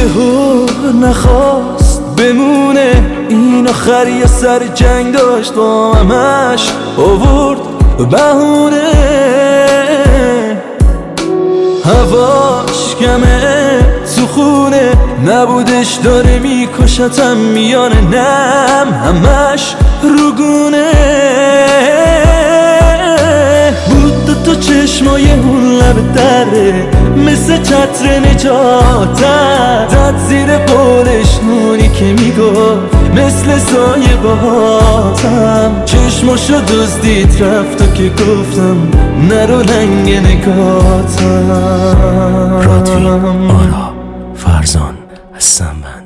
یهو نخواست بمونه، این آخر یه سر جنگ داشت با همش آورد بهونه. هواش کمه تو خونه نبودش، داره میکشتم میانه نم همش روگونه. بود دو تا چشمای اون لب دره مثل چتر نجاتم، زد زیر قولش نونی که میگفت مثل سایه باهاتم. چشماشو دزدید رفت که گفتم نرو لنگ نگاتم. رادوین آرا فرزان هستم من.